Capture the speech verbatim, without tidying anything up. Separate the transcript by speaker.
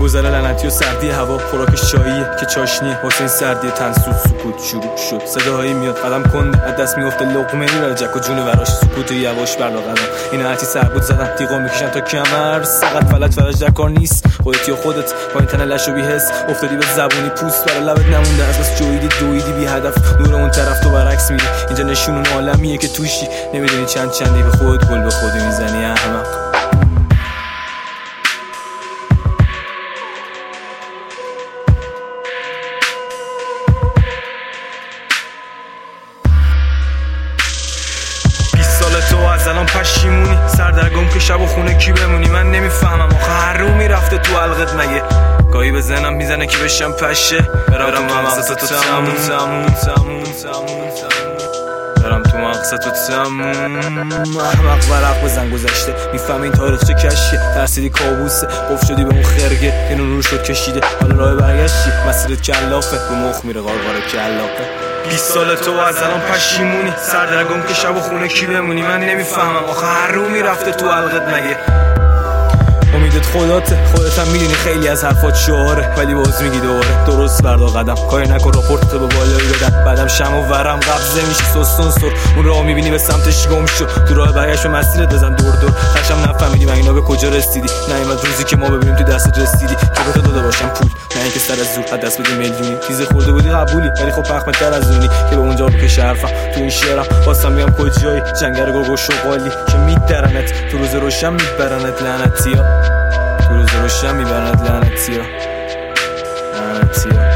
Speaker 1: گذره لعنتی و سردی هوا خوراکش چاییه که چاشنیه واسه این سردی تنسوز سکوت شروع شد صداهایی میاد قدم کنده از دست میفته لقمه میبره جک و جون وراش سکوت یواش برلا قدم اینا هرچی سربود زدم تیغا میکشن تا کمر سقط فلج فرج در کار نیست خودت یا خودت با این تنه لشو بی حس افتادی به زبونی پوست برای لبت نمونده از بس جویدی دویدی بی هدف نور اون طرف تو برعکس میری اینجا نشون اون عالمیه که توشی نمیدونی چند چندی به خودت گل به خودی میزنی احمق تو از الان پشیمونی سردرگم که شب و خونه کی بمونی من نمیفهمم آخه هر رو میرفته تو حلقت مگه گاهی به ذهنم میزنه که بشم پشه برم تو مغزت تو تموم تموم تموم تموم برم تو مغزت تو تموم احمق ورق بزن گذشته میفهم این تاریخ چه کشیه ترسیدی کابوسه قف شدی به اون خرگه که نور شد کشیده حالا راه برگشتی مسیرت کلافه رو مخ میره غارغار کلاقه بیست سال تو از الان پشیمونی سردرگم که شب و خونه کی بمونی من نمیفهمم آخه هر رو میرفته تو حلقت مگه امیدت خداته خودت هم میدونی خیلی از حرفات شعاره ولی باز میگی دوباره درست بردا قدم کاری نکن راپورتتو به بالایی بدن بعدم شم و ورم قبضه میشی سستون سر اون راه میبینی به سمتش گم شو تو راه برگشت به مسیرت بزن دور دور تاشم نفهمیدی من اینا به کجا رسیدی نیومد روزی که ما ببینیم تو دستت رسیدی که به تو داده باشم پول نه اینکه سر از زور دست بدی میلیونی چیز خورده بودی قبولی ولی خب پخمتر از اونی که به اونجا بکشه حرفم تو این شعرم واسم میگم کجایی جنگر گرگ و شغالی که میدرنت تو روز روشن میبرنت لعنتیا تو روز روشن میبرند لعنتیا لعنتیا